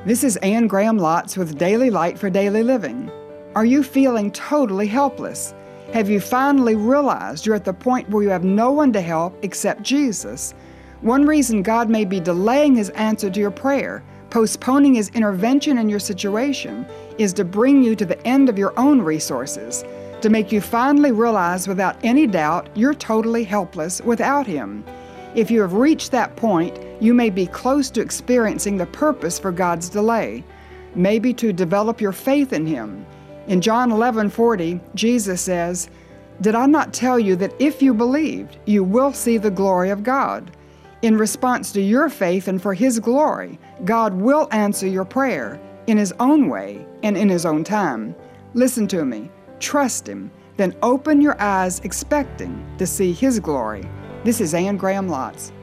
This is Anne Graham Lotz with Daily Light for Daily Living. Are you feeling totally helpless? Have you finally realized you're at the point where you have no one to help except Jesus? One reason God may be delaying His answer to your prayer, postponing His intervention in your situation, is to bring you to the end of your own resources, to make you finally realize without any doubt you're totally helpless without Him. If you have reached that point, you may be close to experiencing the purpose for God's delay, maybe to develop your faith in Him. In John 11:40, Jesus says, "Did I not tell you that if you believed, you will see the glory of God?" In response to your faith and for His glory, God will answer your prayer in His own way and in His own time. Listen to me. Trust Him. Then open your eyes expecting to see His glory. This is Anne Graham Lotz.